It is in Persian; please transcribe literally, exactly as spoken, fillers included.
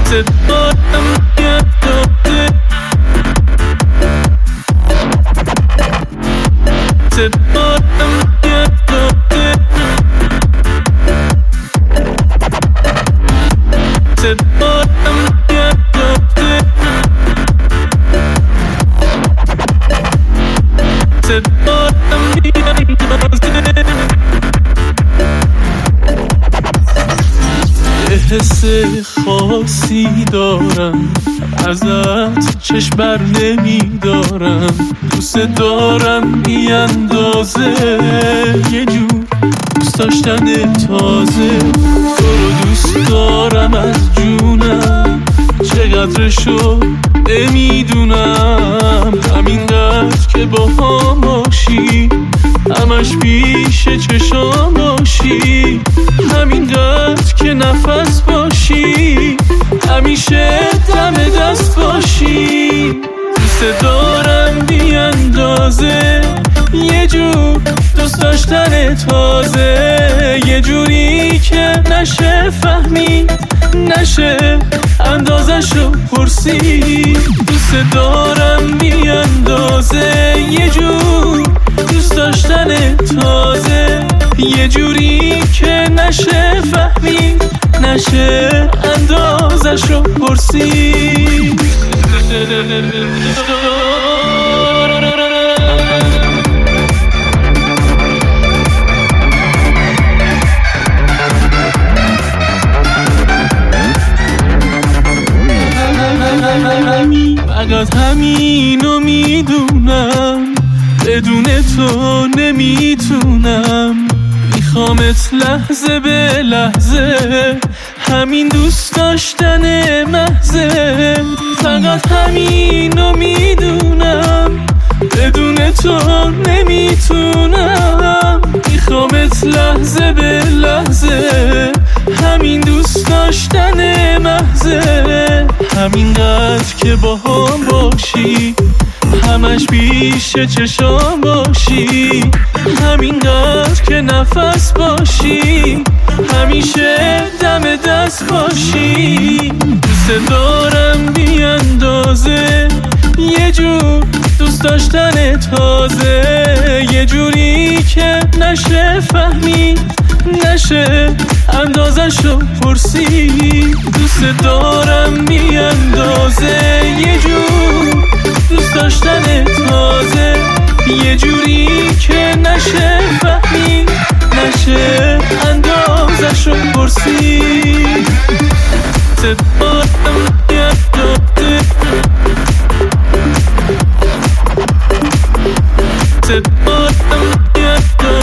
صدایم میاد داده، صدایم میاد داده، صدایم میاد داده، صدایم میاد داده. یه حس خاصی دارم ازت، چشم بر نمیدارم، دوست دارم بی اندازه، یه جور دوست داشتن تازه. تو رو دوست دارم از جونم، چقدرشو نمیدونم، همینقدر که با هم باشی، همش پیش چشام باشی، همینقدر که نفس باشی، همیشه دم دست باشی. دوست دارم بی اندازه، یه جور دوست داشتن تازه، یه جوری که نشه فهمید، نشه اندازشو پرسید. دوست دارم بی اندازه، یه جور دوست داشتن تازه، یه جوری که نشه فهمید، نشه اندازشو پرسید. فقط همینو میدونم، بدون تو نمیتونم، میخوامت لحظه به لحظه، همین دوست داشتن محضه. فقط همینو میدونم، بدون تو نمیتونم، میخوامت لحظه به لحظه، همین دوست داشتن محضه. همینقدر که با هم باشی، همش پیش چشام باشی، همینقدر که نفس باشی، همیشه دم دست باشی. دوست دارم بی اندازه، یه جور دوست داشتن تازه، یه جوری که نشه فهمید، نشه اندازشو پرسید. دوست دارم بی اندازه، یه جور دوست داشتن تازه، یه جوری که نشه فهمید، نشه اندازشو پرسید. صدایم میاد داده، صدایم میاد داده.